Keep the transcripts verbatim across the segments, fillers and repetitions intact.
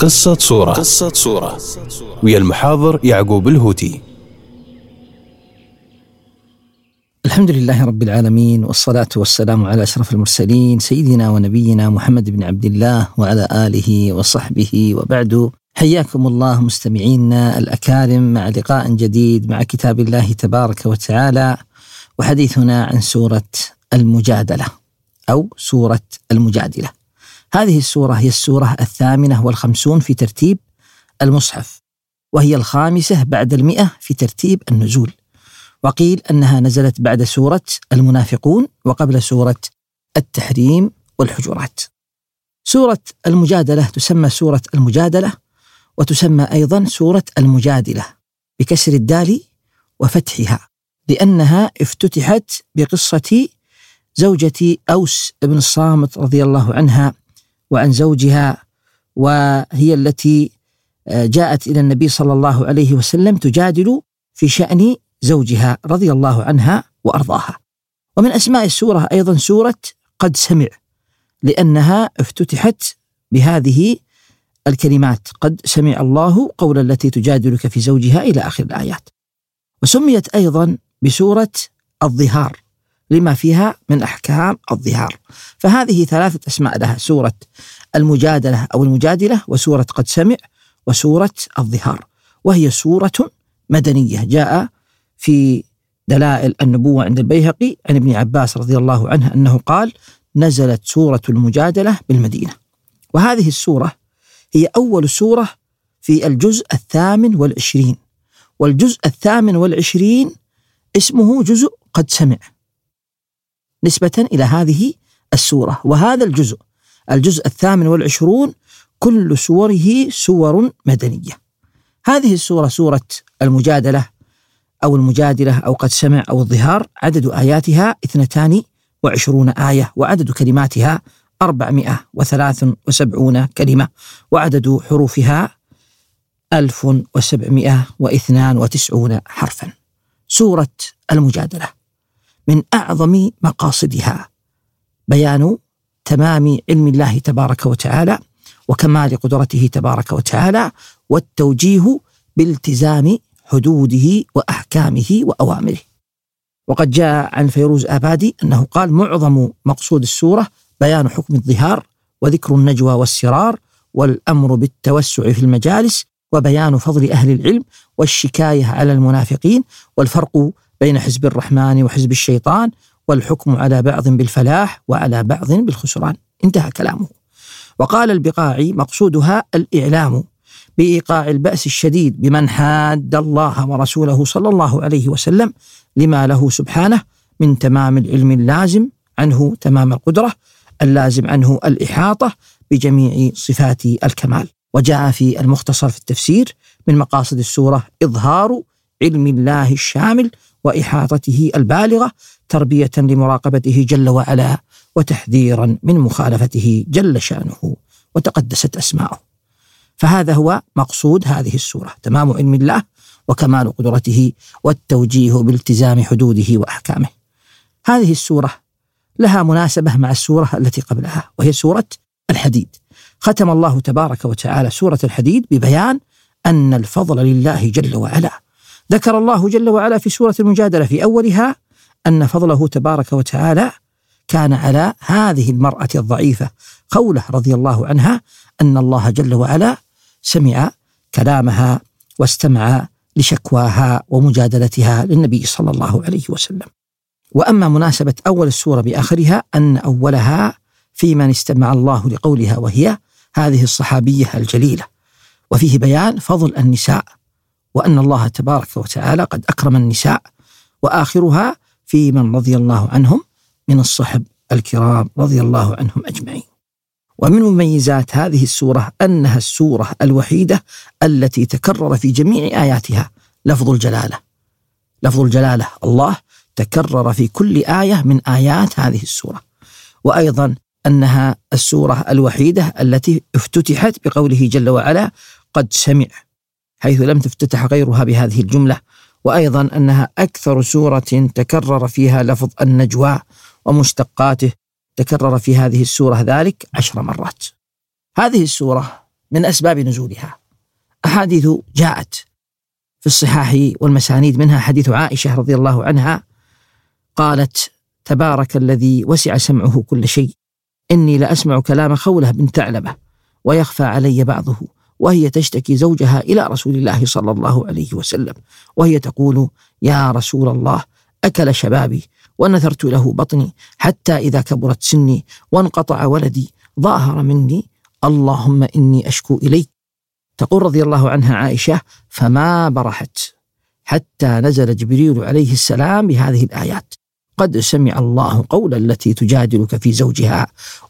قصة صورة قصة صورة ويا المحاضر يعقوب الهوتي. الحمد لله رب العالمين، والصلاة والسلام على أشرف المرسلين سيدنا ونبينا محمد بن عبد الله وعلى آله وصحبه وبعد. حياكم الله مستمعينا الأكارم مع لقاء جديد مع كتاب الله تبارك وتعالى، وحديثنا عن سورة المجادلة أو سورة المجادلة. هذه السورة هي السورة الثامنة والخمسون في ترتيب المصحف، وهي الخامسة بعد المئة في ترتيب النزول، وقيل أنها نزلت بعد سورة المنافقون وقبل سورة التحريم والحجرات. سورة المجادلة تسمى سورة المجادلة، وتسمى أيضا سورة المجادلة بكسر الدال وفتحها، لأنها افتتحت بقصة زوجة أوس بن الصامت رضي الله عنها وعن زوجها، وهي التي جاءت إلى النبي صلى الله عليه وسلم تجادل في شأن زوجها رضي الله عنها وأرضاها. ومن أسماء السورة أيضا سورة قد سمع، لأنها افتتحت بهذه الكلمات: قد سمع الله قول التي تجادلك في زوجها إلى آخر الآيات. وسميت أيضا بسورة الظهار لما فيها من أحكام الظهار. فهذه ثلاثة أسماء لها: سورة المجادلة أو المجادلة، وسورة قد سمع، وسورة الظهار. وهي سورة مدنية، جاء في دلائل النبوة عند البيهقي عن ابن عباس رضي الله عنه أنه قال: نزلت سورة المجادلة بالمدينة. وهذه السورة هي أول سورة في الجزء الثامن والعشرين، والجزء الثامن والعشرين اسمه جزء قد سمع نسبة إلى هذه السورة. وهذا الجزء الجزء الثامن والعشرون كل سوره سور مدنية. هذه السورة سورة المجادلة أو المجادلة أو قد سمع أو الظهار، عدد آياتها اثنتان وعشرون آية، وعدد كلماتها أربعمائة وثلاث وسبعون كلمة، وعدد حروفها ألف وسبعمائة واثنان وتسعون حرفا. سورة المجادلة من أعظم مقاصدها بيان تمام علم الله تبارك وتعالى وكمال قدرته تبارك وتعالى، والتوجيه بالتزام حدوده وأحكامه وأوامره. وقد جاء عن فيروز آبادي أنه قال: معظم مقصود السورة بيان حكم الظهار، وذكر النجوى والسرار، والأمر بالتوسع في المجالس، وبيان فضل أهل العلم، والشكاية على المنافقين، والفرق بين حزب الرحمن وحزب الشيطان، والحكم على بعض بالفلاح وعلى بعض بالخسران. انتهى كلامه. وقال البقاعي: مقصودها الإعلام بإيقاع البأس الشديد بمن حاد الله ورسوله صلى الله عليه وسلم، لما له سبحانه من تمام العلم اللازم عنه تمام القدرة، اللازم عنه الإحاطة بجميع صفات الكمال. وجاء في المختصر في التفسير: من مقاصد السورة إظهار علم الله الشامل وإحاطته البالغة، تربية لمراقبته جل وعلا، وتحذيرا من مخالفته جل شأنه وتقدست أسماؤه. فهذا هو مقصود هذه السورة: تمام علم الله وكمال قدرته، والتوجيه بالتزام حدوده وأحكامه. هذه السورة لها مناسبة مع السورة التي قبلها، وهي سورة الحديد. ختم الله تبارك وتعالى سورة الحديد ببيان أن الفضل لله جل وعلا. ذكر الله جل وعلا في سورة المجادلة في أولها أن فضله تبارك وتعالى كان على هذه المرأة الضعيفة، قوله رضي الله عنها أن الله جل وعلا سمع كلامها واستمع لشكواها ومجادلتها للنبي صلى الله عليه وسلم. وأما مناسبة أول السورة بآخرها أن أولها في من استمع الله لقولها، وهي هذه الصحابية الجليلة، وفيه بيان فضل النساء وأن الله تبارك وتعالى قد أكرم النساء، وآخرها في من رضي الله عنهم من الصحب الكرام رضي الله عنهم أجمعين. ومن مميزات هذه السورة أنها السورة الوحيدة التي تكرر في جميع آياتها لفظ الجلالة. لفظ الجلالة الله تكرر في كل آية من آيات هذه السورة. وأيضا أنها السورة الوحيدة التي افتتحت بقوله جل وعلا قد سمع، حيث لم تفتتح غيرها بهذه الجملة. وأيضا أنها أكثر سورة تكرر فيها لفظ النجوى ومشتقاته، تكرر في هذه السورة ذلك عشر مرات. هذه السورة من أسباب نزولها أحاديث جاءت في الصحاح والمسانيد، منها حديث عائشة رضي الله عنها قالت: تبارك الذي وسع سمعه كل شيء، إني لأسمع كلام خولة بنت ثعلبة ويخفى علي بعضه، وهي تشتكي زوجها إلى رسول الله صلى الله عليه وسلم، وهي تقول: يا رسول الله، أكل شبابي ونثرت له بطني حتى إذا كبرت سني وانقطع ولدي ظاهر مني، اللهم إني أشكو إليك. تقول رضي الله عنها عائشة: فما برحت حتى نزل جبريل عليه السلام بهذه الآيات: قد سمع الله قول التي تجادلك في زوجها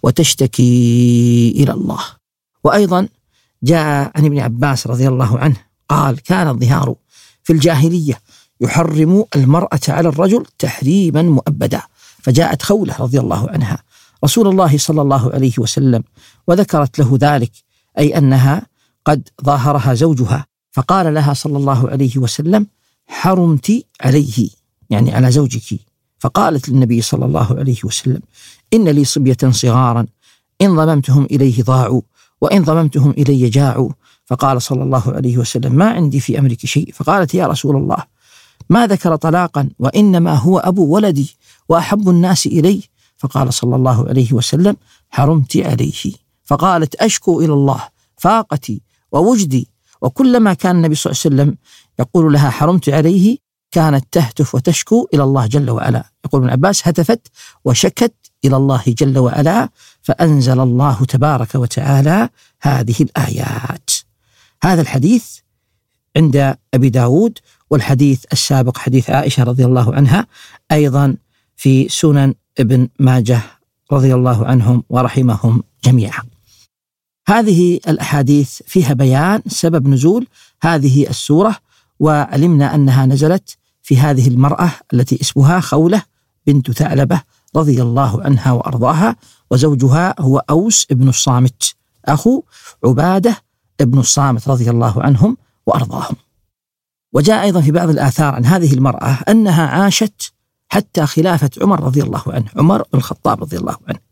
وتشتكي إلى الله. وأيضا جاء عن ابن عباس رضي الله عنه قال: كان الظهار في الجاهلية يحرم المرأة على الرجل تحريما مؤبدا، فجاءت خولة رضي الله عنها رسول الله صلى الله عليه وسلم وذكرت له ذلك، أي أنها قد ظاهرها زوجها، فقال لها صلى الله عليه وسلم: حرمت عليه، يعني على زوجك. فقالت للنبي صلى الله عليه وسلم: إن لي صبية صغارا إن ضممتهم إليه ضاعوا وإن ضممتهم إلي جاعوا. فقال صلى الله عليه وسلم: ما عندي في أمرك شيء. فقالت: يا رسول الله، ما ذكر طلاقا وإنما هو أبو ولدي وأحب الناس إلي. فقال صلى الله عليه وسلم: حرمت عليه. فقالت: أشكو إلى الله فاقتي ووجدي. وكلما كان النبي صلى الله عليه وسلم يقول لها حرمت عليه كانت تهتف وتشكو إلى الله جل وعلا. يقول ابن عباس: هتفت وشكت إلى الله جل وعلا، فأنزل الله تبارك وتعالى هذه الآيات. هذا الحديث عند أبي داود، والحديث السابق حديث عائشة رضي الله عنها أيضا في سنن ابن ماجه رضي الله عنهم ورحمهم جميعا. هذه الأحاديث فيها بيان سبب نزول هذه السورة، وعلمنا أنها نزلت في هذه المرأة التي اسمها خولة بنت ثعلبة رضي الله عنها وأرضاها، وزوجها هو أوس بن الصامت أخو عبادة بن الصامت رضي الله عنهم وأرضاهم. وجاء أيضا في بعض الآثار عن هذه المرأة أنها عاشت حتى خلافة عمر رضي الله عنه، عمر بن الخطاب رضي الله عنه.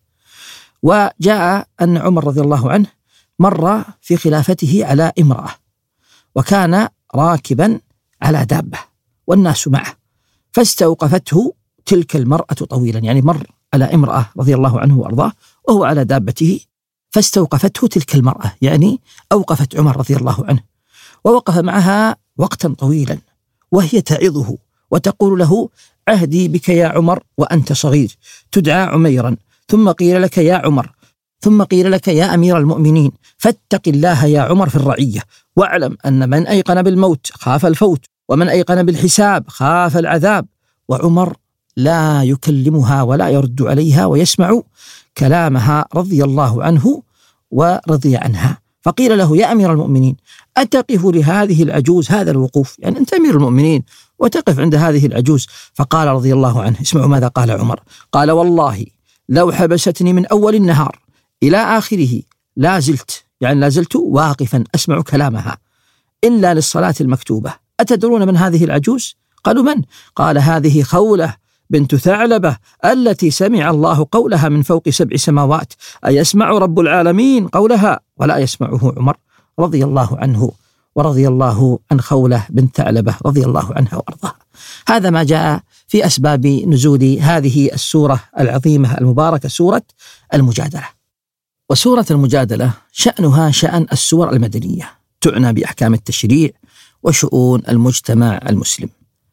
وجاء أن عمر رضي الله عنه مر في خلافته على امرأة، وكان راكبا على دابة والناس معه، فاستوقفته تلك المرأة طويلا، يعني مر على امرأة رضي الله عنه وأرضاه وهو على دابته، فاستوقفته تلك المرأة، يعني أوقفت عمر رضي الله عنه، ووقف معها وقتا طويلا وهي تعظه وتقول له: عهدي بك يا عمر وأنت صغير، تدعى عميرا، ثم قيل لك يا عمر، ثم قيل لك يا أمير المؤمنين، فاتق الله يا عمر في الرعية، واعلم أن من أيقن بالموت خاف الفوت، ومن أيقن بالحساب خاف العذاب. وعمر لا يكلمها ولا يرد عليها ويسمع كلامها رضي الله عنه ورضي عنها. فقيل له: يا أمير المؤمنين، أتقف لهذه العجوز هذا الوقوف؟ يعني أنت أمير المؤمنين وتقف عند هذه العجوز. فقال رضي الله عنه، اسمعوا ماذا قال عمر، قال: والله لو حبستني من أول النهار إلى آخره لا زلت، يعني لا زلت واقفا أسمع كلامها إلا للصلاة المكتوبة. أتدرون من هذه العجوز؟ قالوا: من؟ قال: هذه خولة بنت ثعلبة التي سمع الله قولها من فوق سبع سماوات، أيسمع رب العالمين قولها ولا يسمعه عمر رضي الله عنه ورضي الله عن خولة بنت ثعلبة رضي الله عنها وأرضاها. هذا ما جاء في أسباب نزول هذه السورة العظيمة المباركة، سورة المجادلة. وسورة المجادلة شأنها شأن السور المدنية، تعنى بأحكام التشريع وشؤون المجتمع المسلم.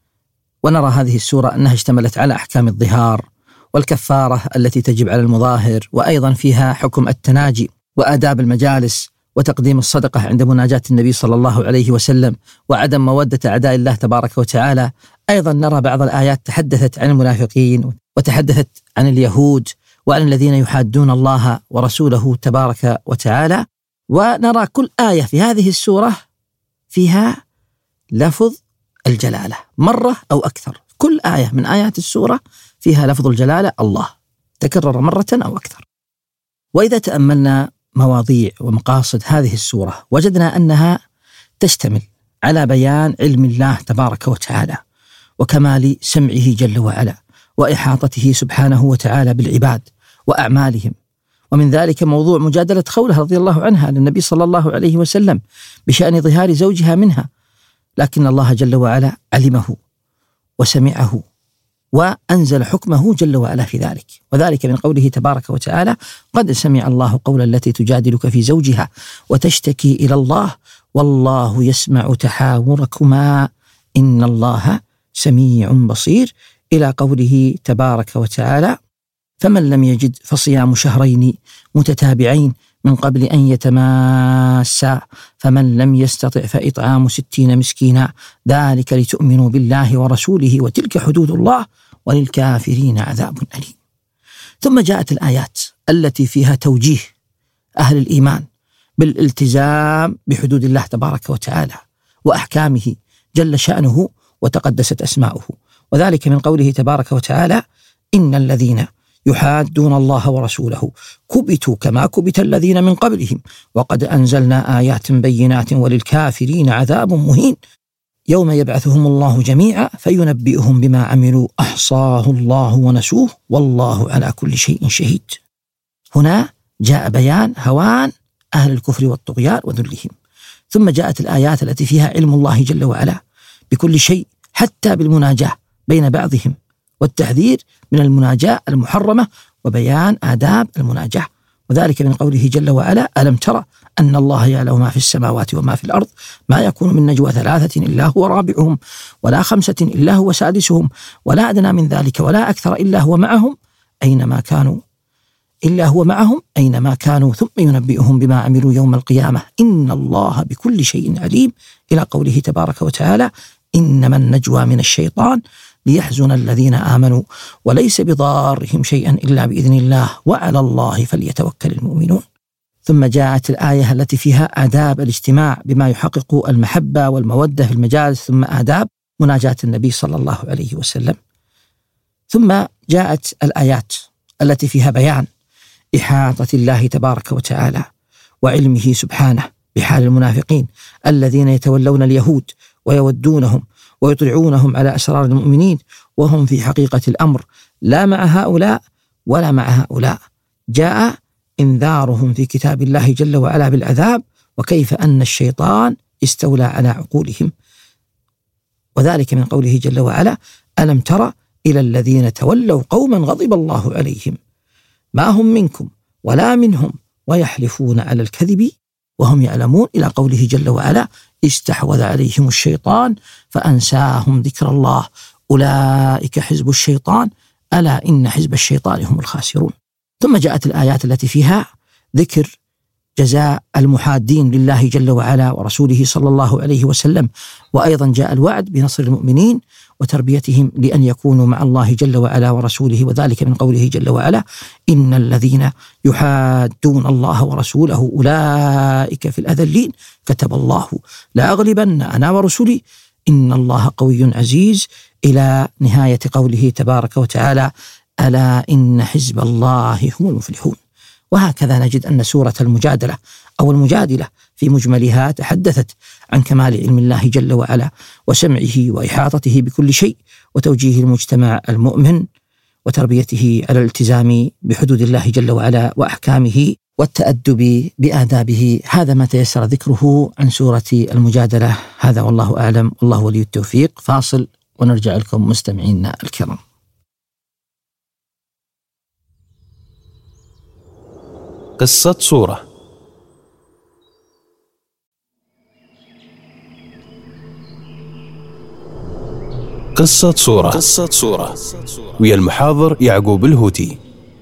ونرى هذه السورة أنها اشتملت على أحكام الظهار والكفارة التي تجب على المظاهر، وأيضا فيها حكم التناجي وآداب المجالس وتقديم الصدقة عند مناجاة النبي صلى الله عليه وسلم، وعدم مودة أعداء الله تبارك وتعالى. أيضا نرى بعض الآيات تحدثت عن المنافقين وتحدثت عن اليهود وعن الذين يحادون الله ورسوله تبارك وتعالى. ونرى كل آية في هذه السورة فيها لفظ الجلالة مرة أو أكثر، كل آية من آيات السورة فيها لفظ الجلالة الله تكرر مرة أو أكثر. وإذا تأملنا مواضيع ومقاصد هذه السورة وجدنا أنها تشتمل على بيان علم الله تبارك وتعالى وكمال سمعه جل وعلا وإحاطته سبحانه وتعالى بالعباد وأعمالهم، ومن ذلك موضوع مجادلة خولة رضي الله عنها للنبي صلى الله عليه وسلم بشأن ظهار زوجها منها، لكن الله جل وعلا علمه وسمعه وأنزل حكمه جل وعلا في ذلك، وذلك من قوله تبارك وتعالى: قد سمع الله قول التي تجادلك في زوجها وتشتكي إلى الله والله يسمع تحاوركما إن الله سميع بصير، إلى قوله تبارك وتعالى: فمن لم يجد فصيام شهرين متتابعين من قبل أن يتماسا فمن لم يستطع فإطعام ستين مسكينا ذلك لتؤمنوا بالله ورسوله وتلك حدود الله وللكافرين عذاب أليم. ثم جاءت الآيات التي فيها توجيه أهل الإيمان بالالتزام بحدود الله تبارك وتعالى وأحكامه جل شأنه وتقدست أسماؤه، وذلك من قوله تبارك وتعالى: إن الذين يحادون الله ورسوله كبتوا كما كبت الذين من قبلهم وقد أنزلنا آيات بينات وللكافرين عذاب مهين يوم يبعثهم الله جميعا فينبئهم بما عملوا أحصاه الله ونسوه والله على كل شيء شهيد. هنا جاء بيان هوان أهل الكفر والطغيان وذلهم، ثم جاءت الآيات التي فيها علم الله جل وعلا بكل شيء حتى بالمناجاة بين بعضهم والتحذير من المناجاة المحرمة وبيان آداب المناجاة، وذلك من قوله جل وعلا: ألم ترى أن الله يعلم ما في السماوات وما في الأرض ما يكون من نجوى ثلاثة إلا هو رابعهم ولا خمسة إلا هو سادسهم ولا أدنى من ذلك ولا أكثر إلا هو معهم أينما كانوا إلا هو معهم أينما كانوا ثم ينبئهم بما عملوا يوم القيامة إن الله بكل شيء عليم، إلى قوله تبارك وتعالى: إنما النجوى من الشيطان ليحزن الذين آمنوا وليس بضارهم شيئا إلا بإذن الله وعلى الله فليتوكل المؤمنون. ثم جاءت الآية التي فيها آداب الاجتماع بما يحقق المحبة والمودة في المجالس، ثم آداب مناجاة النبي صلى الله عليه وسلم. ثم جاءت الآيات التي فيها بيان إحاطة الله تبارك وتعالى وعلمه سبحانه بحال المنافقين الذين يتولون اليهود ويودونهم ويطلعونهم على أسرار المؤمنين وهم في حقيقة الأمر لا مع هؤلاء ولا مع هؤلاء. جاء إنذارهم في كتاب الله جل وعلا بالعذاب وكيف أن الشيطان استولى على عقولهم، وذلك من قوله جل وعلا: ألم تر إلى الذين تولوا قوما غضب الله عليهم ما هم منكم ولا منهم ويحلفون على الكذب وهم يعلمون، إلى قوله جل وعلا: استحوذ عليهم الشيطان فأنساهم ذكر الله أولئك حزب الشيطان ألا إن حزب الشيطان هم الخاسرون. ثم جاءت الآيات التي فيها ذكر جزاء المحادين لله جل وعلا ورسوله صلى الله عليه وسلم، وأيضا جاء الوعد بنصر المؤمنين وتربيتهم لأن يكونوا مع الله جل وعلا ورسوله، وذلك من قوله جل وعلا: إن الذين يحادون الله ورسوله أولئك في الأذلين كتب الله لأغلبن أنا ورسلي إن الله قوي عزيز، إلى نهاية قوله تبارك وتعالى: ألا إن حزب الله هم المفلحون. وهكذا نجد أن سورة المجادلة أو المجادلة في مجملها تحدثت عن كمال علم الله جل وعلا وسمعه وإحاطته بكل شيء وتوجيه المجتمع المؤمن وتربيته على الالتزام بحدود الله جل وعلا وأحكامه والتأدب بآدابه. هذا ما تيسر ذكره عن سورة المجادلة، هذا والله أعلم والله ولي التوفيق. فاصل ونرجع لكم مستمعينا الكرام. قصة سورة. قصة سورة قصة سورة ويا المحاضر يعقوب الهوتي.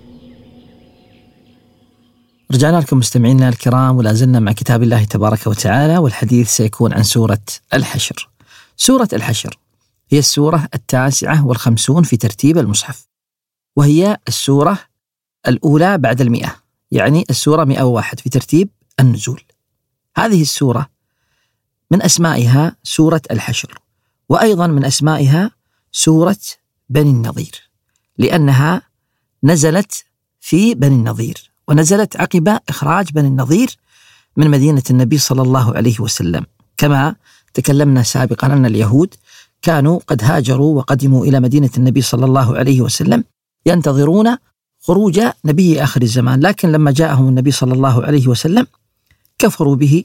رجعنا لكم مستمعينا الكرام ولا زلنا مع كتاب الله تبارك وتعالى، والحديث سيكون عن سورة الحشر. سورة الحشر هي السورة التاسعة والخمسون في ترتيب المصحف، وهي السورة الأولى بعد المئة، يعني السورة مئة وواحد في ترتيب النزول. هذه السورة من أسمائها سورة الحشر، وأيضا من أسمائها سورة بني النضير، لأنها نزلت في بني النضير، ونزلت عقب إخراج بني النضير من مدينة النبي صلى الله عليه وسلم. كما تكلمنا سابقا أن اليهود كانوا قد هاجروا وقدموا إلى مدينة النبي صلى الله عليه وسلم ينتظرون خروج نبي آخر الزمان، لكن لما جاءهم النبي صلى الله عليه وسلم كفروا به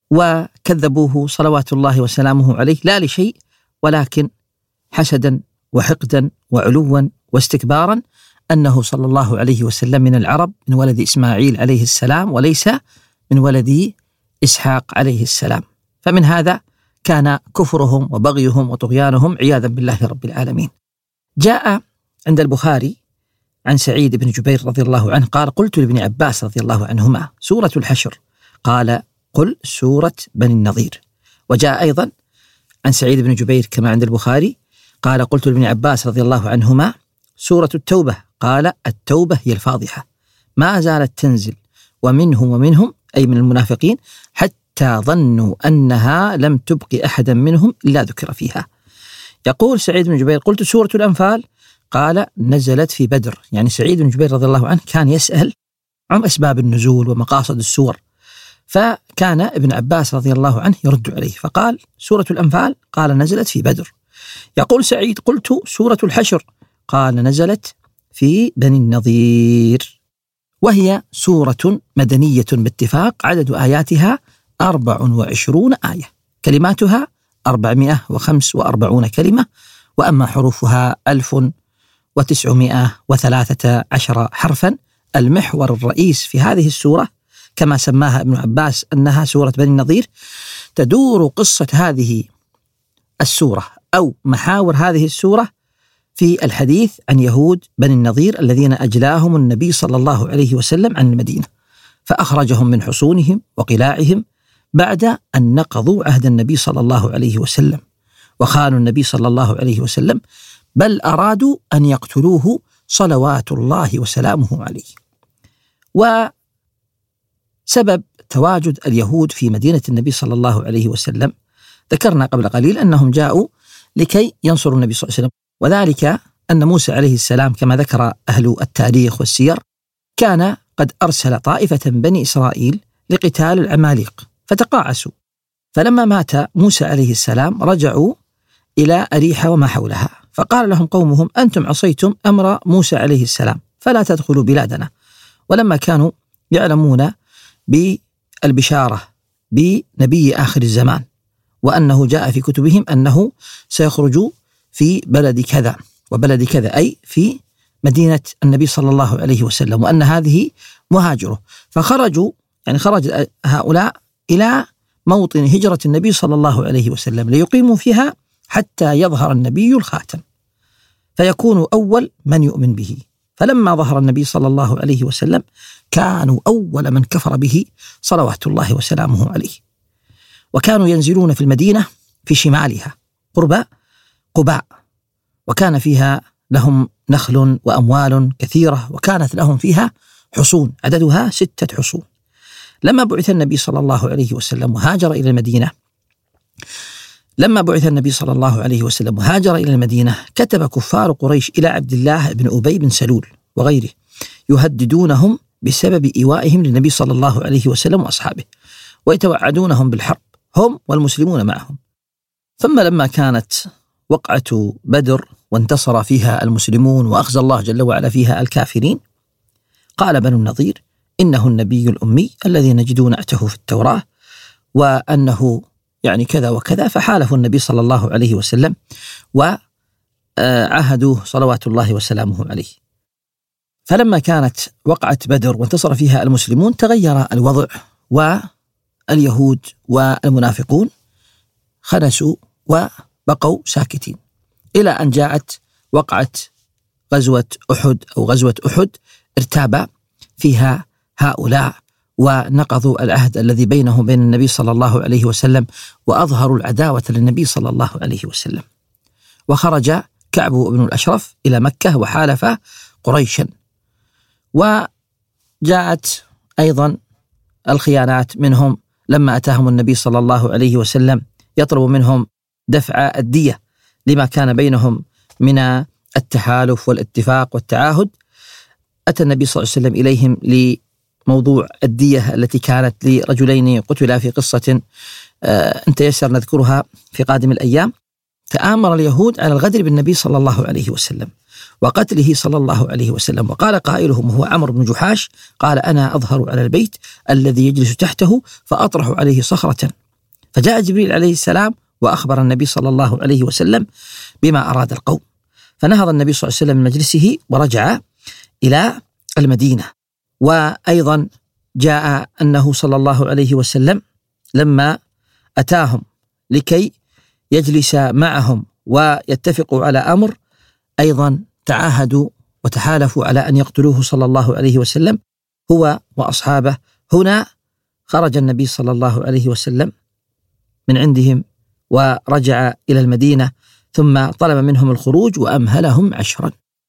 وكذبوه صلوات الله وسلامه عليه، لا لشيء ولكن حسدا وحقدا وعلوا واستكبارا أنه صلى الله عليه وسلم من العرب، من ولد إسماعيل عليه السلام، وليس من ولد إسحاق عليه السلام. فمن هذا كان كفرهم وبغيهم وطغيانهم عياذا بالله رب العالمين. جاء عند البخاري عن سعيد بن جبير رضي الله عنه قال: قلت لابن عباس رضي الله عنهما: سورة الحشر؟ قال: قل سورة بني النضير. وجاء أيضا عن سعيد بن جبير كما عند البخاري قال: قلت لابن عباس رضي الله عنهما: سورة التوبة؟ قال: التوبة هي الفاضحة، ما زالت تنزل ومنهم ومنهم، أي من المنافقين، حتى ظنوا أنها لم تبق أحدا منهم إلا ذكر فيها. يقول سعيد بن جبير: قلت سورة الأنفال؟ قال: نزلت في بدر. يعني سعيد بن جبير رضي الله عنه كان يسأل عن أسباب النزول ومقاصد السور، فكان ابن عباس رضي الله عنه يرد عليه فقال: سورة الأنفال؟ قال: نزلت في بدر. يقول سعيد: قلت سورة الحشر؟ قال: نزلت في بني النضير. وهي سورة مدنية باتفاق، عدد آياتها أربع وعشرون آية، كلماتها أربعمائة وخمس وأربعون كلمة، وأما حروفها ألف وتسعمائة وثلاثة عشر حرفا. المحور الرئيس في هذه السورة كما سماها ابن عباس أنها سورة بني النضير، تدور قصة هذه السورة أو محاور هذه السورة في الحديث عن يهود بني النضير الذين أجلاهم النبي صلى الله عليه وسلم عن المدينة، فأخرجهم من حصونهم وقلاعهم بعد أن نقضوا عهد النبي صلى الله عليه وسلم وخانوا النبي صلى الله عليه وسلم، بل أرادوا أن يقتلوه صلوات الله وسلامه عليه. وسبب تواجد اليهود في مدينة النبي صلى الله عليه وسلم ذكرنا قبل قليل أنهم جاءوا لكي ينصروا النبي صلى الله عليه وسلم، وذلك أن موسى عليه السلام كما ذكر أهل التاريخ والسير كان قد أرسل طائفة بني إسرائيل لقتال العماليق فتقاعسوا، فلما مات موسى عليه السلام رجعوا إلى أريحة وما حولها، فقال لهم قومهم: أنتم عصيتم أمر موسى عليه السلام فلا تدخلوا بلادنا. ولما كانوا يعلمون بالبشارة بنبي آخر الزمان وأنه جاء في كتبهم أنه سيخرج في بلد كذا وبلد كذا، أي في مدينة النبي صلى الله عليه وسلم، وأن هذه مهاجره، فخرجوا يعني خرج هؤلاء إلى موطن هجرة النبي صلى الله عليه وسلم ليقيموا فيها حتى يظهر النبي الخاتم فيكونوا أول من يؤمن به. فلما ظهر النبي صلى الله عليه وسلم كانوا أول من كفر به صلوات الله وسلامه عليه، وكانوا ينزلون في المدينة في شمالها قرب قباء، وكان فيها لهم نخل وأموال كثيرة، وكانت لهم فيها حصون عددها ستة حصون. لما بعث النبي صلى الله عليه وسلم وهاجر إلى المدينة لما بعث النبي صلى الله عليه وسلم وهاجر إلى المدينة كتب كفار قريش إلى عبد الله بن أبي بن سلول وغيره يهددونهم بسبب إيوائهم للنبي صلى الله عليه وسلم وأصحابه، ويتوعدونهم بالحرب هم والمسلمون معهم. ثم لما كانت وقعة بدر وانتصر فيها المسلمون وأخزى الله جل وعلا فيها الكافرين، قال بنو النضير: إنه النبي الأمي الذي نجد نعته في التوراة، وأنه يعني كذا وكذا، فحالفوا النبي صلى الله عليه وسلم وعهدوه صلوات الله وسلامه عليه. فلما كانت وقعة بدر وانتصر فيها المسلمون تغير الوضع، واليهود والمنافقون خنسوا وبقوا ساكتين، إلى أن جاءت وقعة غزوة أحد أو غزوة أحد ارتاب فيها هؤلاء ونقضوا العهد الذي بينهم وبين النبي صلى الله عليه وسلم، وأظهروا العداوة للنبي صلى الله عليه وسلم. وخرج كعب بن الأشرف إلى مكة وحالف قريشا، وجاءت أيضا الخيانات منهم لما أتاهم النبي صلى الله عليه وسلم يطلب منهم دفع الدية لما كان بينهم من التحالف والاتفاق والتعاهد. أتى النبي صلى الله عليه وسلم إليهم لموضوع الدية التي كانت لرجلين قتلا في قصة أن تيسر نذكرها في قادم الأيام. تآمر اليهود على الغدر بالنبي صلى الله عليه وسلم، وقتله صلى الله عليه وسلم. وقال قائلهم وهو عمرو بن جحاش قال: أنا أظهر على البيت الذي يجلس تحته فأطرح عليه صخرة. فجاء جبريل عليه السلام وأخبر النبي صلى الله عليه وسلم بما أراد القوم، فنهض النبي صلى الله عليه وسلم من مجلسه ورجع إلى المدينة. وأيضا جاء أنه صلى الله عليه وسلم لما أتاهم لكي يجلس معهم ويتفقوا على أمر، أيضا تعاهدوا وتحالفوا على أن يقتلوه صلى الله عليه وسلم هو وأصحابه. هنا خرج النبي صلى الله عليه وسلم من عندهم ورجع إلى المدينة، ثم طلب منهم الخروج وأمهلهم عشرا.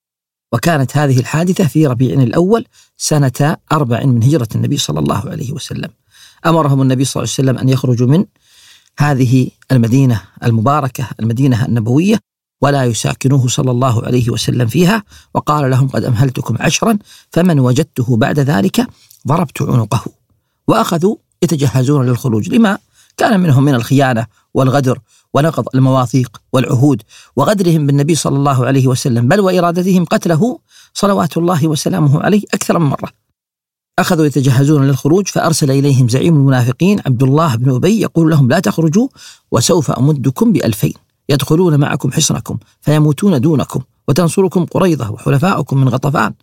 وكانت هذه الحادثة في ربيع الأول سنة أربع من هجرة النبي صلى الله عليه وسلم. أمرهم النبي صلى الله عليه وسلم أن يخرجوا من هذه المدينة المباركة، المدينة النبوية، ولا يساكنوه صلى الله عليه وسلم فيها، وقال لهم: قد أمهلتكم عشرا فمن وجدته بعد ذلك ضربت عنقه. وأخذوا يتجهزون للخروج لما كان منهم من الخيانة والغدر ونقض المواثيق والعهود وغدرهم بالنبي صلى الله عليه وسلم، بل وإرادتهم قتله صلوات الله وسلامه عليه أكثر من مرة. أخذوا يتجهزون للخروج، فأرسل إليهم زعيم المنافقين عبد الله بن أبي يقول لهم: لا تخرجوا وسوف أمدكم بألفين يدخلون معكم حصنكم فيموتون دونكم وتنصركم قريظة وحلفاؤكم من غطفان.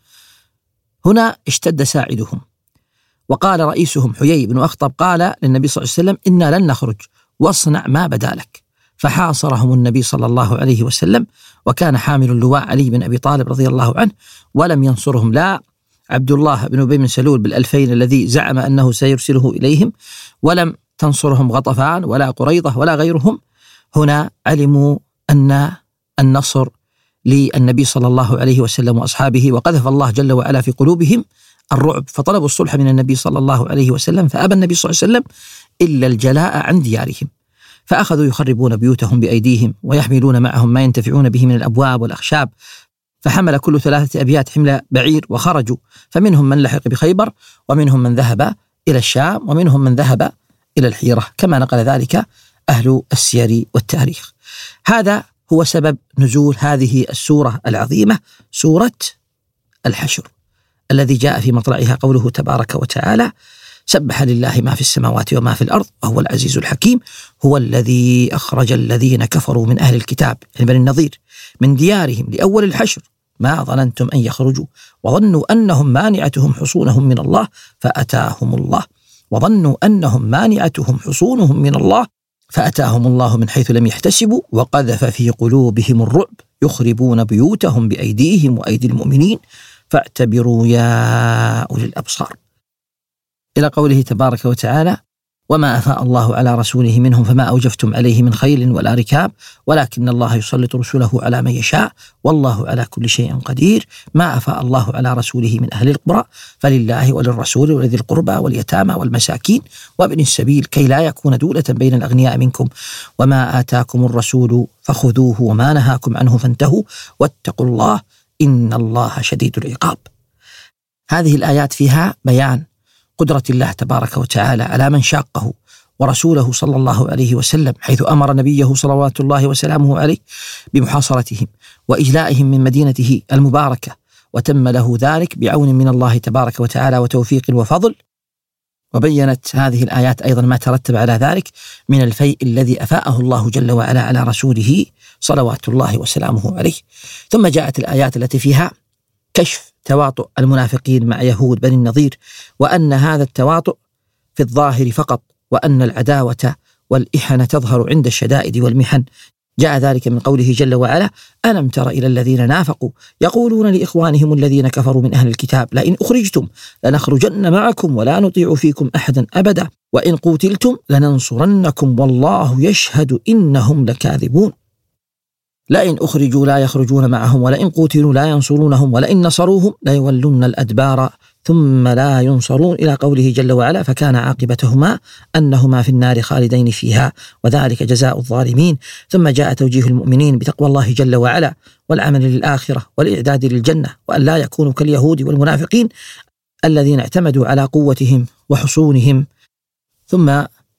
هنا اشتد ساعدهم، وقال رئيسهم حيي بن أخطب قال للنبي صلى الله عليه وسلم: إنا لن نخرج واصنع ما بدا لك. فحاصرهم النبي صلى الله عليه وسلم، وكان حامل اللواء علي بن أبي طالب رضي الله عنه، ولم ينصرهم لا عبد الله بن أبي بن سلول بالألفين الذي زعم أنه سيرسله إليهم، ولم تنصرهم غطفان ولا قريظة ولا غيرهم. هنا علموا أن النصر للنبي صلى الله عليه وسلم وأصحابه، وقذف الله جل وعلا في قلوبهم الرعب، فطلبوا الصلح من النبي صلى الله عليه وسلم، فأبى النبي صلى الله عليه وسلم إلا الجلاء عن ديارهم، فأخذوا يخربون بيوتهم بأيديهم ويحملون معهم ما ينتفعون به من الأبواب والأخشاب. فحمل كل ثلاثة أبيات حمل بعير وخرجوا، فمنهم من لحق بخيبر، ومنهم من ذهب إلى الشام، ومنهم من ذهب إلى الحيرة، كما نقل ذلك أهل السير والتاريخ. هذا هو سبب نزول هذه السورة العظيمة، سورة الحشر، الذي جاء في مطلعها قوله تبارك وتعالى: سبح لله ما في السماوات وما في الأرض وهو العزيز الحكيم، هو الذي أخرج الذين كفروا من أهل الكتاب يعني بني النضير من ديارهم لأول الحشر ما ظننتم أن يخرجوا وظنوا أنهم مانعتهم حصونهم من الله فأتاهم الله وظنوا أنهم مانعتهم حصونهم من الله فأتاهم الله من حيث لم يحتسبوا وقذف في قلوبهم الرعب يخربون بيوتهم بأيديهم وأيدي المؤمنين فاعتبروا يا أولي الأبصار. إلى قوله تبارك وتعالى: وما أفاء الله على رسوله منهم فما أوجفتم عليه من خيل ولا ركاب ولكن الله يسلط رسله على من يشاء والله على كل شيء قدير. ما أفاء الله على رسوله من أهل القرى فلله وللرسول ولذي القربى واليتامى والمساكين وابن السبيل كي لا يكون دولة بين الأغنياء منكم وما آتاكم الرسول فخذوه وما نهاكم عنه فانتهوا واتقوا الله إن الله شديد العقاب. هذه الآيات فيها بيان قدرة الله تبارك وتعالى على من شاقه ورسوله صلى الله عليه وسلم، حيث أمر نبيه صلوات الله وسلامه عليه بمحاصرتهم وإجلائهم من مدينته المباركة، وتم له ذلك بعون من الله تبارك وتعالى وتوفيق وفضل. وبينت هذه الآيات أيضا ما ترتب على ذلك من الفيء الذي أفاءه الله جل وعلا على رسوله صلوات الله وسلامه عليه. ثم جاءت الآيات التي فيها كشف تواطؤ المنافقين مع يهود بني النضير، وأن هذا التواطؤ في الظاهر فقط، وأن العداوة والإحنة تظهر عند الشدائد والمحن. جاء ذلك من قوله جل وعلا: ألم تر إلى الذين نافقوا يقولون لإخوانهم الذين كفروا من أهل الكتاب لئن أخرجتم لنخرجن معكم ولا نطيع فيكم أحدا أبدا وإن قوتلتم لننصرنكم والله يشهد إنهم لكاذبون. لئن أخرجوا لا يخرجون معهم ولئن قوتلوا لا ينصرونهم ولئن نصروهم لا يولون الأدبار ثم لا ينصرون، إلى قوله جل وعلا: فكان عاقبتهما أنهما في النار خالدين فيها وذلك جزاء الظالمين. ثم جاء توجيه المؤمنين بتقوى الله جل وعلا والعمل للآخرة والإعداد للجنة، وأن لا يكونوا كاليهود والمنافقين الذين اعتمدوا على قوتهم وحصونهم. ثم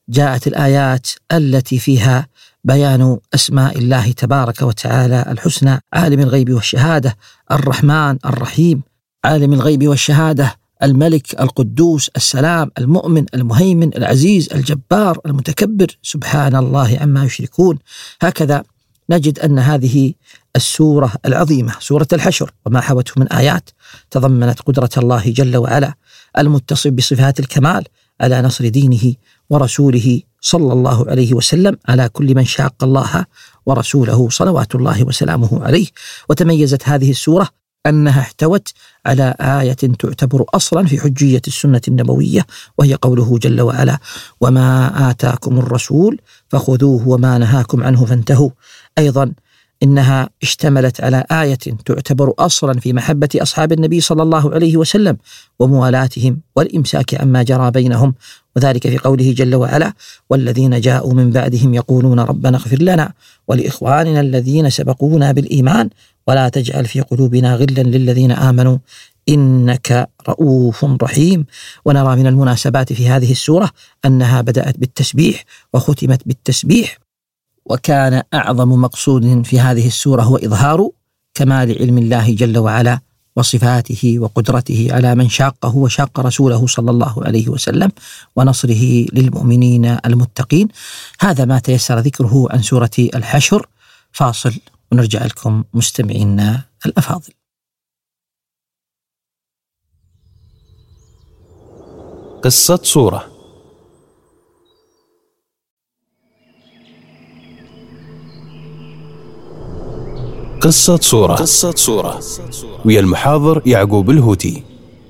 جاءت الآيات التي فيها بيان أسماء الله تبارك وتعالى الحسنى: عالم الغيب والشهادة، الرحمن الرحيم، عالم الغيب والشهادة، الملك القدوس السلام المؤمن المهيمن العزيز الجبار المتكبر، سبحان الله عما يشركون. هكذا نجد أن هذه السورة العظيمة سورة الحشر وما حوته من آيات تضمنت قدرة الله جل وعلا المتصف بصفات الكمال على نصر دينه ورسوله صلى الله عليه وسلم على كل من شاق الله ورسوله صلوات الله وسلامه عليه. وتميزت هذه السورة أنها احتوت على آية تعتبر أصلا في حجية السنة النبوية، وهي قوله جل وعلا: وما آتاكم الرسول فخذوه وما نهاكم عنه فانتهوا. أيضا إنها اشتملت على آية تعتبر أصلا في محبة أصحاب النبي صلى الله عليه وسلم وموالاتهم والإمساك عما جرى بينهم، وذلك في قوله جل وعلا: والذين جاءوا من بعدهم يقولون ربنا اغفر لنا ولإخواننا الذين سبقونا بالإيمان ولا تجعل في قلوبنا غلا للذين آمنوا إنك رؤوف رحيم. ونرى من المناسبات في هذه السورة أنها بدأت بالتسبيح وختمت بالتسبيح، وكان أعظم مقصود في هذه السورة هو إظهار كمال علم الله جل وعلا وصفاته وقدرته على من شاقه وشاق رسوله صلى الله عليه وسلم، ونصره للمؤمنين المتقين. هذا ما تيسر ذكره عن سورة الحشر. فاصل ونرجع لكم مستمعينا الأفاضل. قصة سورة. قصة سورة قصة سورة ويا المحاضر يعقوب الهوتي.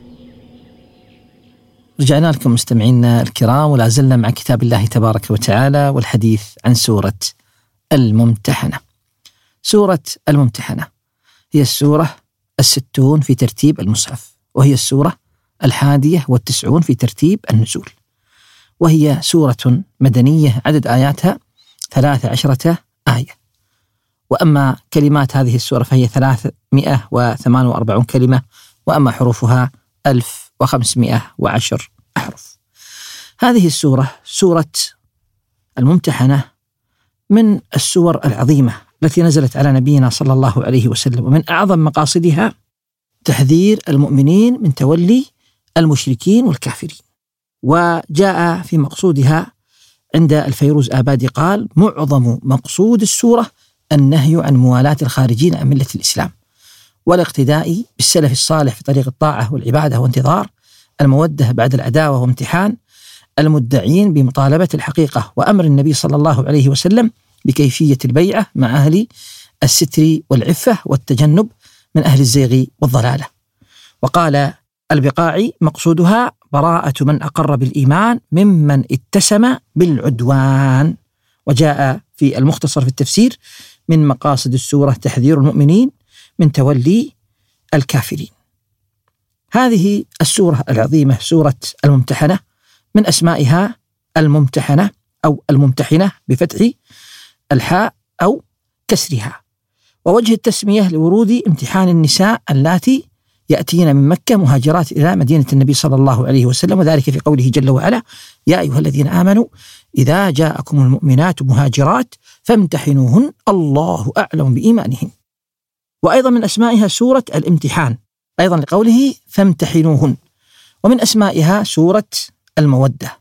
رجعنا لكم مستمعينا الكرام، ولا زلنا مع كتاب الله تبارك وتعالى والحديث عن سورة الممتحنة. سورة الممتحنة هي السورة الستون في ترتيب المصحف، وهي السورة الحادية والتسعون في ترتيب النزول، وهي سورة مدنية عدد آياتها ثلاث عشرة آية. وأما كلمات هذه السورة فهي ثلاثمائة وثمانية وأربعين كلمة، وأما حروفها ألف وخمسمائة وعشر أحرف. هذه السورة سورة الممتحنة من السور العظيمة التي نزلت على نبينا صلى الله عليه وسلم، ومن أعظم مقاصدها تحذير المؤمنين من تولي المشركين والكافرين. وجاء في مقصودها عند الفيروز آبادي قال: معظم مقصود السورة النهي عن موالاة الخارجين عن ملة الإسلام، والاقتداء بالسلف الصالح في طريق الطاعة والعبادة وانتظار المودة بعد العداوة وامتحان المدعين بمطالبة الحقيقة، وأمر النبي صلى الله عليه وسلم بكيفية البيعة مع أهل الستر والعفة والتجنب من أهل الزيغ والضلالة. وقال البقاعي: مقصودها براءة من أقر بالإيمان ممن اتسم بالعدوان. وجاء في المختصر في التفسير: من مقاصد السورة تحذير المؤمنين من تولي الكافرين. هذه السورة العظيمة سورة الممتحنة من أسمائها الممتحنة أو الممتحنة بفتح الحاء أو كسرها. ووجه التسمية لورود امتحان النساء اللاتي يأتين من مكة مهاجرات إلى مدينة النبي صلى الله عليه وسلم، وذلك في قوله جل وعلا: يا أيها الذين آمنوا إذا جاءكم المؤمنات مهاجرات فامتحنوهن الله أعلم بإيمانهن. وأيضا من أسمائها سورة الامتحان أيضا لقوله فامتحنوهن. ومن أسمائها سورة المودة،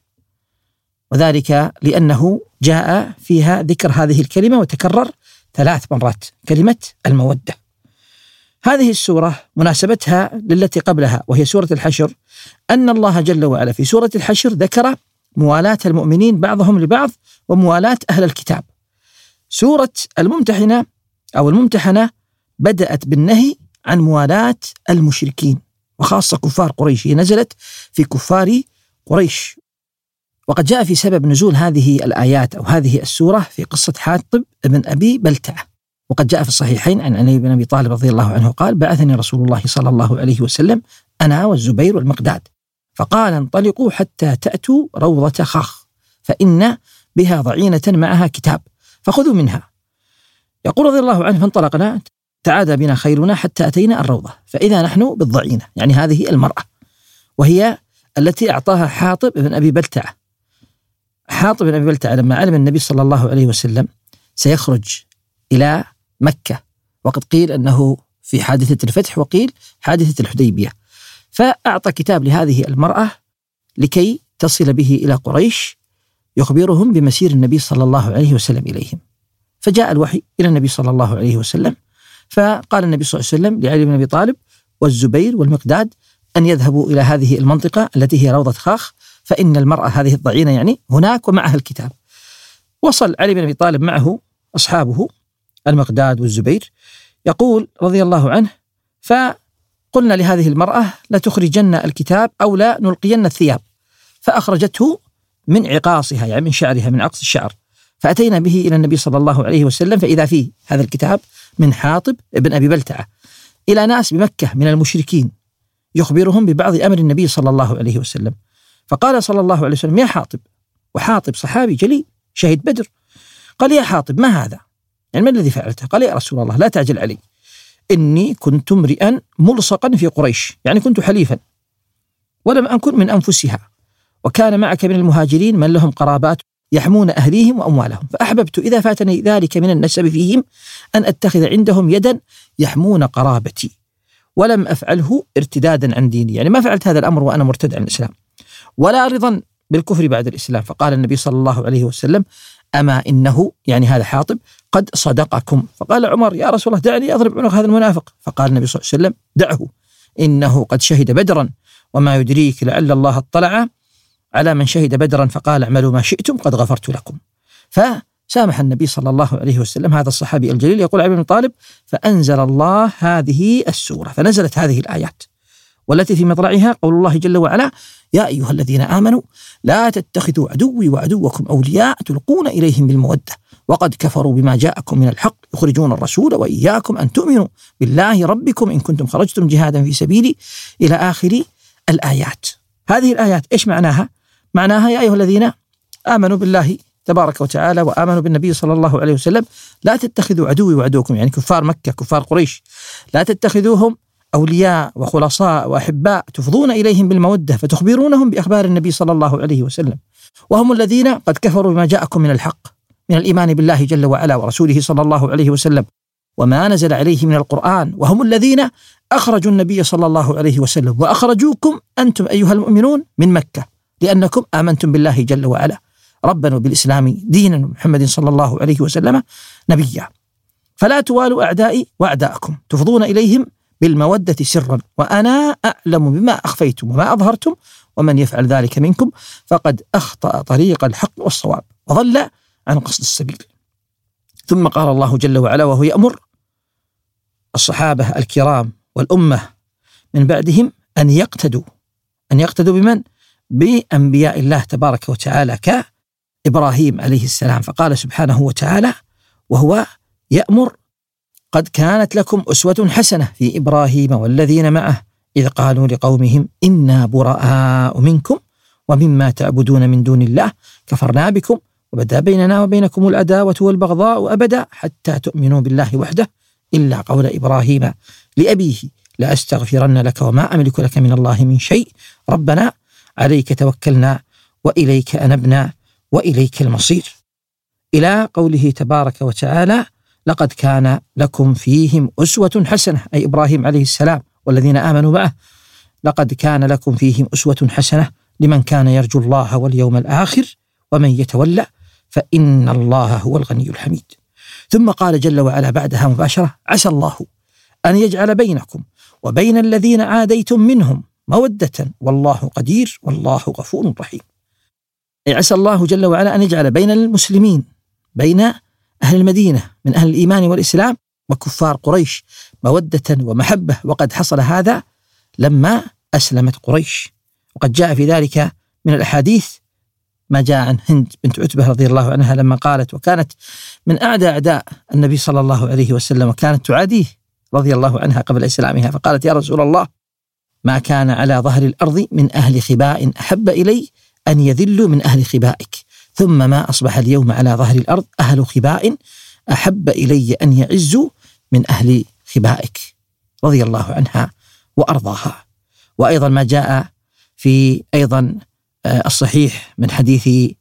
وذلك لأنه جاء فيها ذكر هذه الكلمة وتكرر ثلاث مرات كلمة المودة. هذه السورة مناسبتها للتي قبلها وهي سورة الحشر، أن الله جل وعلا في سورة الحشر ذكر موالاة المؤمنين بعضهم لبعض وموالاة أهل الكتاب. سورة الممتحنة أو الممتحنة بدأت بالنهي عن موالاة المشركين وخاصة كفار قريش، هي نزلت في كفار قريش. وقد جاء في سبب نزول هذه الآيات أو هذه السورة في قصة حاطب بن أبي بلتعة، وقد جاء في الصحيحين عن علي بن أبي طالب رضي الله عنه قال: بعثني رسول الله صلى الله عليه وسلم أنا والزبير والمقداد فقال: انطلقوا حتى تأتوا روضة خاخ فإن بها ضعينة معها كتاب فخذوا منها. يقول رضي الله عنه: فانطلقنا تعادى بنا خيلنا حتى أتينا الروضة فإذا نحن بالضعينة، يعني هذه المرأة، وهي التي أعطاها حاطب بن أبي بلتعة حاطب بن أبي بلتعة لما علم النبي صلى الله عليه وسلم سيخرج إلى مكة، وقد قيل أنه في حادثة الفتح وقيل حادثة الحديبية، فأعطى كتاب لهذه المرأة لكي تصل به إلى قريش يخبرهم بمسير النبي صلى الله عليه وسلم إليهم. فجاء الوحي إلى النبي صلى الله عليه وسلم، فقال النبي صلى الله عليه وسلم لعلي بن أبي طالب والزبير والمقداد أن يذهبوا إلى هذه المنطقة التي هي روضة خاخ، فإن المرأة هذه الضعينة يعني هناك ومعها الكتاب. وصل علي بن أبي طالب معه أصحابه المقداد والزبير، يقول رضي الله عنه: فقلنا لهذه المرأة لا تخرجن الكتاب أو لا نلقين الثياب، فأخرجته من عقاصها يعني من شعرها، من عقص الشعر، فأتينا به إلى النبي صلى الله عليه وسلم فإذا فيه هذا الكتاب من حاطب ابن أبي بلتعة إلى ناس بمكة من المشركين يخبرهم ببعض أمر النبي صلى الله عليه وسلم. فقال صلى الله عليه وسلم: يا حاطب، وحاطب صحابي جليل شهيد بدر، قال: يا حاطب ما هذا؟ يعني ما الذي فعلته؟ قال: يا رسول الله لا تعجل علي، إني كنت امرئا ملصقا في قريش، يعني كنت حليفا ولم أكن من أنفسها، وكان معك من المهاجرين من لهم قرابات يحمون أهليهم وأموالهم، فأحببت إذا فاتني ذلك من النسب فيهم أن أتخذ عندهم يدا يحمون قرابتي، ولم أفعله ارتدادا عن ديني، يعني ما فعلت هذا الأمر وأنا مرتد عن الإسلام، ولا رضا بالكفر بعد الإسلام. فقال النبي صلى الله عليه وسلم: أما إنه يعني هذا حاطب قد صدقكم. فقال عمر: يا رسول الله دعني أضرب عنق هذا المنافق. فقال النبي صلى الله عليه وسلم: دعه، إنه قد شهد بدرا، وما يدريك لعل الله اطلع على من شهد بدرا فقال اعملوا ما شئتم قد غفرت لكم. فسامح النبي صلى الله عليه وسلم هذا الصحابي الجليل. يقول علي بن طالب: فأنزل الله هذه السورة، فنزلت هذه الآيات والتي في مطلعها قول الله جل وعلا: يا أيها الذين آمنوا لا تتخذوا عدوي وعدوكم أولياء تلقون إليهم بالمودة وقد كفروا بما جاءكم من الحق يخرجون الرسول وإياكم أن تؤمنوا بالله ربكم إن كنتم خرجتم جهادا في سبيلي، إلى آخر الآيات. هذه الآيات إيش معناها؟ معناها يا أيها الذين آمنوا بالله تبارك وتعالى وآمنوا بالنبي صلى الله عليه وسلم لا تتخذوا عدوي وعدوكم، يعني كفار مكة كفار قريش، لا تتخذوهم أولياء وخلصاء وأحباء تفضون إليهم بالمودة فتخبرونهم بأخبار النبي صلى الله عليه وسلم، وهم الذين قد كفروا بما جاءكم من الحق من الإيمان بالله جل وعلا ورسوله صلى الله عليه وسلم وما نزل عليه من القرآن، وهم الذين أخرجوا النبي صلى الله عليه وسلم وأخرجوكم أنتم أيها المؤمنون من مكة لأنكم آمنتم بالله جل وعلا ربا وبالإسلام دينا محمد صلى الله عليه وسلم نبيا، فلا توالوا أعدائي وأعداءكم تفضون إليهم بالمودة سرا وأنا أعلم بما أخفيتم وما أظهرتم ومن يفعل ذلك منكم فقد أخطأ طريق الحق والصواب وضل عن قصد السبيل. ثم قال الله جل وعلا وهو يأمر الصحابة الكرام والأمة من بعدهم أن يقتدوا أن يقتدوا بمن؟ بأنبياء الله تبارك وتعالى كإبراهيم عليه السلام، فقال سبحانه وتعالى وهو يأمر: قد كانت لكم أسوة حسنة في إبراهيم والذين معه إذ قالوا لقومهم إنا براء منكم ومما تعبدون من دون الله كفرنا بكم وبدا بيننا وبينكم العداوة والبغضاء أبدا حتى تؤمنوا بالله وحده إلا قول إبراهيم لأبيه لأستغفرن لك وما أملك لك من الله من شيء ربنا عليك توكلنا وإليك أنبنا وإليك المصير، إلى قوله تبارك وتعالى: لقد كان لكم فيهم أسوة حسنة، أي إبراهيم عليه السلام والذين آمنوا معه، لقد كان لكم فيهم أسوة حسنة لمن كان يرجو الله واليوم الآخر ومن يتولى فإن الله هو الغني الحميد. ثم قال جل وعلا بعدها مباشرة: عسى الله أن يجعل بينكم وبين الذين عاديتم منهم مودة والله قدير والله غفور رحيم. أي عسى الله جل وعلا أن يجعل بين المسلمين بين أهل المدينة من أهل الإيمان والإسلام وكفار قريش مودة ومحبة، وقد حصل هذا لما أسلمت قريش، وقد جاء في ذلك من الأحاديث ما جاء عن هند بنت عتبة رضي الله عنها لما قالت: وكانت من أعدى أعداء النبي صلى الله عليه وسلم وكانت تعاديه رضي الله عنها قبل إسلامها، فقالت: يا رسول الله ما كان على ظهر الأرض من أهل خباء أحب إلي أن يذلوا من أهل خبائك، ثم ما أصبح اليوم على ظهر الأرض أهل خباء أحب إلي أن يعزوا من أهل خبائك، رضي الله عنها وأرضاها. وأيضا ما جاء في أيضا الصحيح من حديث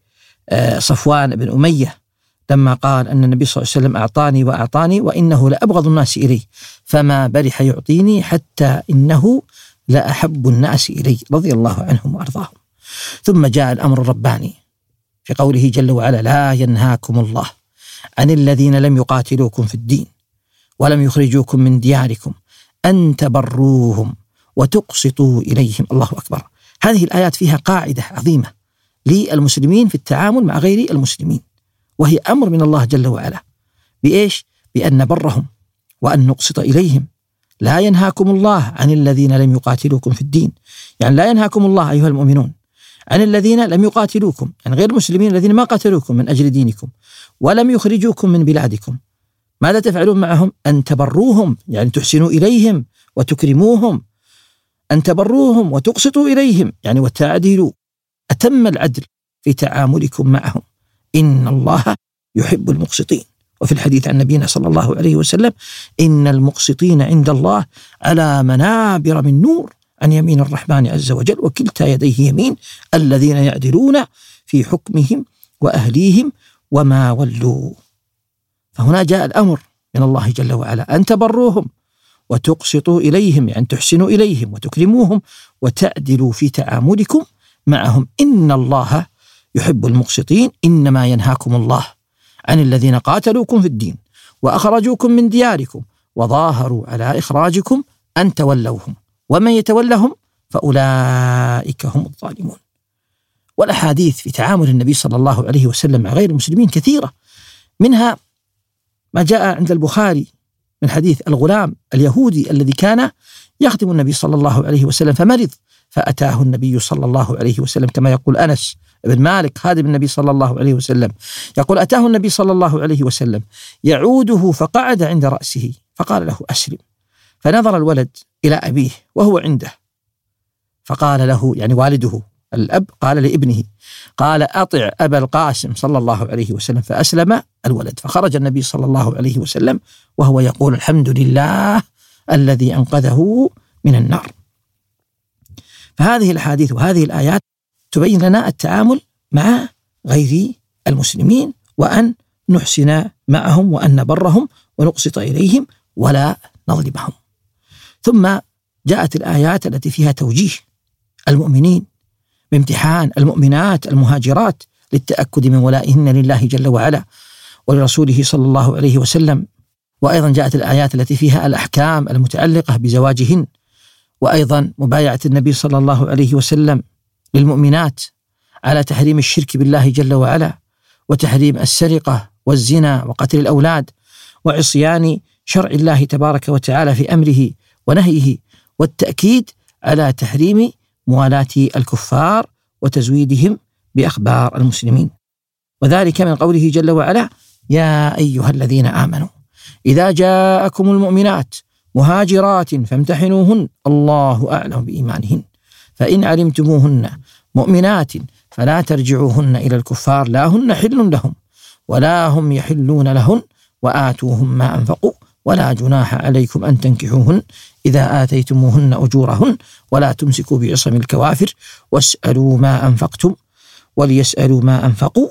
صفوان بن أمية لما قال أن النبي صلى الله عليه وسلم أعطاني وأعطاني وإنه لأبغض الناس إلي فما برح يعطيني حتى إنه لأحب الناس إلي، رضي الله عنهم وأرضاهم. ثم جاء الأمر الرباني في قوله جل وعلا: لا ينهاكم الله عن الذين لم يقاتلوكم في الدين ولم يخرجوكم من دياركم أن تبروهم وتقسطوا إليهم. الله أكبر. هذه الآيات فيها قاعدة عظيمة للمسلمين في التعامل مع غير المسلمين، وهي أمر من الله جل وعلا بإيش؟ بأن نبرهم وأن نقسط إليهم. لا ينهاكم الله عن الذين لم يقاتلوكم في الدين، يعني لا ينهاكم الله أيها المؤمنون عن الذين لم يقاتلوكم، يعني غير المسلمين الذين ما قاتلوكم من أجل دينكم ولم يخرجوكم من بلادكم. ماذا تفعلون معهم؟ أن تبروهم، يعني تحسنوا إليهم وتكرموهم. أن تبروهم وتقسطوا إليهم، يعني وتعدلوا، أتم العدل في تعاملكم معهم. إن الله يحب المقسطين. وفي الحديث عن نبينا صلى الله عليه وسلم: إن المقسطين عند الله على منابر من نور عن يمين الرحمن عز وجل وكلتا يديه يمين، الذين يعدلون في حكمهم وأهليهم وما ولوا. فهنا جاء الأمر من الله جل وعلا أن تبروهم وتقسطوا إليهم، يعني تحسنوا إليهم وتكرموهم وتعدلوا في تعاملكم معهم. إن الله يحب المقسطين. إنما ينهاكم الله عن الذين قاتلوكم في الدين وأخرجوكم من دياركم وظاهروا على إخراجكم أن تولوهم، ومن يتولهم فأولئك هم الظالمون. والأحاديث في تعامل النبي صلى الله عليه وسلم مع غير المسلمين كثيرة، منها ما جاء عند البخاري من حديث الغلام اليهودي الذي كان يخدم النبي صلى الله عليه وسلم فمرض، فأتاه النبي صلى الله عليه وسلم، كما يقول أنس بن مالك خادم النبي صلى الله عليه وسلم، يقول: أتاه النبي صلى الله عليه وسلم يعوده فقعد عند رأسه فقال له: أسلم. فنظر الولد إلى أبيه وهو عنده فقال له، يعني والده الأب، قال لابنه، قال: أطع أبا القاسم صلى الله عليه وسلم. فأسلم الولد، فخرج النبي صلى الله عليه وسلم وهو يقول: الحمد لله الذي أنقذه من النار. فهذه الحديث وهذه الآيات تبين لنا التعامل مع غير المسلمين، وأن نحسن معهم وأن نبرهم ونقسط إليهم ولا نظلمهم. ثم جاءت الآيات التي فيها توجيه المؤمنين بامتحان المؤمنات المهاجرات للتأكد من ولائهن لله جل وعلا ولرسوله صلى الله عليه وسلم. وأيضا جاءت الآيات التي فيها الأحكام المتعلقة بزواجهن، وأيضا مبايعة النبي صلى الله عليه وسلم للمؤمنات على تحريم الشرك بالله جل وعلا، وتحريم السرقة والزنا وقتل الأولاد، وعصيان شرع الله تبارك وتعالى في أمره ونهيه، والتأكيد على تحريم موالاة الكفار وتزويدهم بأخبار المسلمين. وذلك من قوله جل وعلا: يا أيها الذين آمنوا إذا جاءكم المؤمنات مهاجرات فامتحنوهن الله أعلم بإيمانهن فإن علمتموهن مؤمنات فلا ترجعوهن إلى الكفار لا هن حل لهم ولا هم يحلون لهن وآتوهم ما أنفقوا ولا جناح عليكم أن تنكحوهن إذا آتيتموهن أجورهن ولا تمسكوا بعصم الكوافر واسألوا ما أنفقتم وليسألوا ما أنفقوا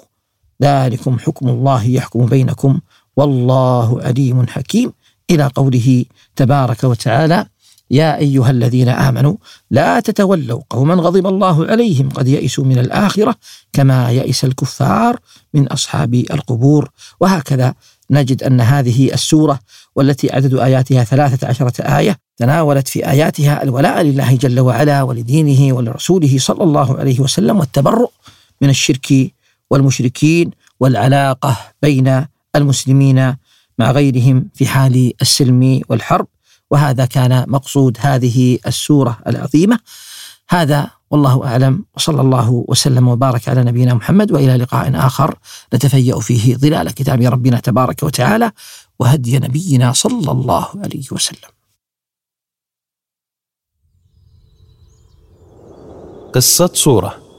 ذلكم حكم الله يحكم بينكم والله عليم حكيم، إلى قوله تبارك وتعالى: يا أيها الذين آمنوا لا تتولوا قوما غضب الله عليهم قد يئسوا من الآخرة كما يئس الكفار من أصحاب القبور. وهكذا نجد أن هذه السورة والتي عدد آياتها ثلاثة عشرة آية تناولت في آياتها الولاء لله جل وعلا ولدينه ولرسوله صلى الله عليه وسلم، والتبرؤ من الشرك والمشركين، والعلاقة بين المسلمين مع غيرهم في حال السلم والحرب. وهذا كان مقصود هذه السورة العظيمة. هذا والله أعلم، وصلى الله وسلم وبارك على نبينا محمد، وإلى لقاء آخر نتفيأ فيه ظلال كتاب ربنا تبارك وتعالى وهدي نبينا صلى الله عليه وسلم. قصة سورة